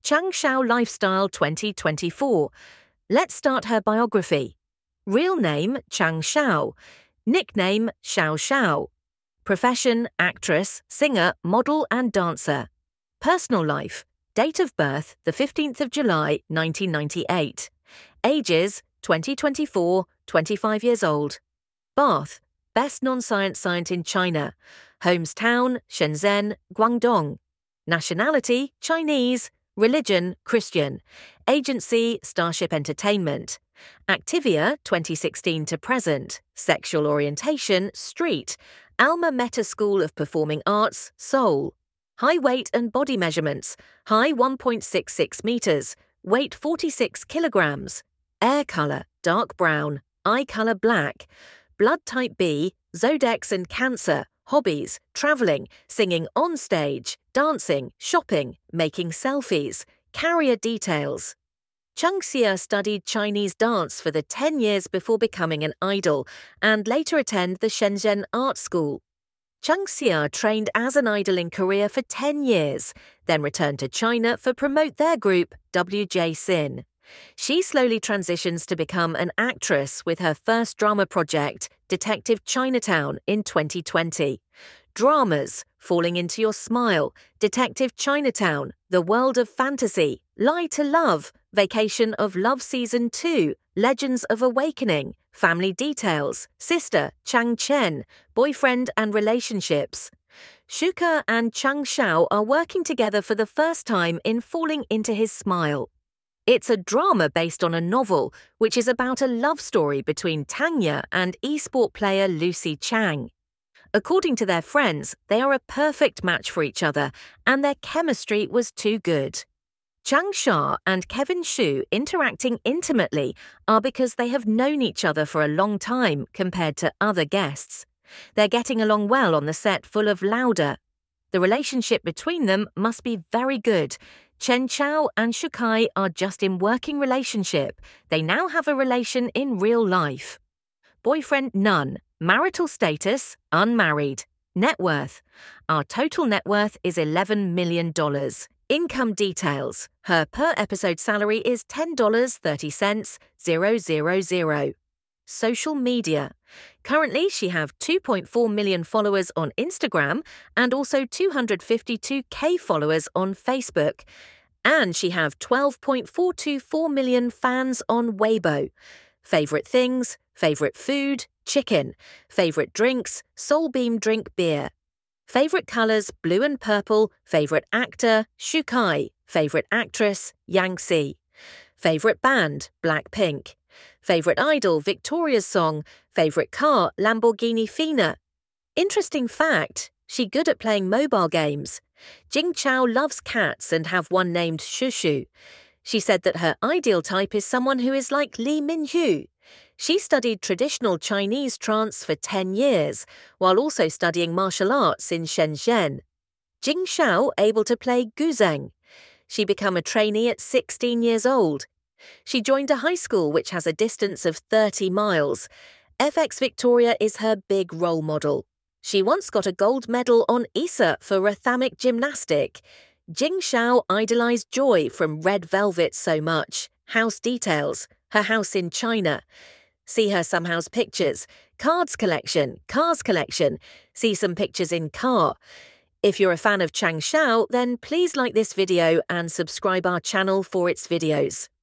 Chang Xiao Lifestyle 2024. Let's start her biography. Real name Chang Xiao. Nickname Xiao Xiao. Profession actress, singer, model and dancer. Personal life. Date of birth the 15th of July 1998. Ages 2024, 25 years old. Bath, best non-science science in China. Hometown Shenzhen, Guangdong. Nationality Chinese. Religion Christian. Agency Starship Entertainment. Activia 2016 to present. Sexual orientation street. Alma Meta School of Performing Arts, Seoul. Height, weight and body measurements. Height 1.66 meters. Weight 46 kilograms. Hair color dark brown. Eye color black. Blood type B. Zodiacs and Cancer. Hobbies, traveling, singing on stage, dancing, shopping, making selfies. Carrier details. Chang Xia studied Chinese dance for the 10 years before becoming an idol and later attended the Shenzhen Art School. Chang Xia trained as an idol in Korea for 10 years, then returned to China for promote their group, WJ Sin. She slowly transitions to become an actress with her first drama project, Detective Chinatown, in 2020. Dramas, Falling Into Your Smile, Detective Chinatown, The World of Fantasy, Lie to Love, Vacation of Love Season 2, Legends of Awakening, Family Details, Sister, Chang Chen, Boyfriend and Relationships. Shuke and Chang Xiao are working together for the first time in Falling Into His Smile. It's a drama based on a novel, which is about a love story between Tanya and e-sport player Lucy Chang. According to their friends, they are a perfect match for each other, and their chemistry was too good. Chang Xia and Kevin Xu interacting intimately are because they have known each other for a long time compared to other guests. They're getting along well on the set full of laughter. The relationship between them must be very good. Chen Chao and Shukai are just in working relationship. They now have a relation in real life. Boyfriend none. Marital status unmarried. Net worth. Our total net worth is $11 million. Income details. Her per episode salary is $10.30,000. Social media. Currently, she have 2.4 million followers on Instagram and also 252K followers on Facebook. And she have 12.424 million fans on Weibo. Favorite things, favorite food, chicken. Favorite drinks, Soulbeam drink beer. Favorite colors, blue and purple. Favorite actor, Shukai. Favorite actress, Yang Si. Favorite band, Blackpink. Favorite idol, Victoria's Song. Favorite car, Lamborghini Fina. Interesting fact, she good at playing mobile games. Jing Chao loves cats and have one named Shushu. She said that her ideal type is someone who is like Lee Min-hyu. She studied traditional Chinese trance for 10 years, while also studying martial arts in Shenzhen. Jing Xiao able to play guzheng. She became a trainee at 16 years old. She joined a high school which has a distance of 30 miles. FX Victoria is her big role model. She once got a gold medal on ISA for rhythmic gymnastic. Jing Xiao idolized Joy from Red Velvet so much. House details. Her house in China. See her some house pictures. Cards collection. Cars collection. See some pictures in car. If you're a fan of Chang Xiao, then please like this video and subscribe our channel for its videos.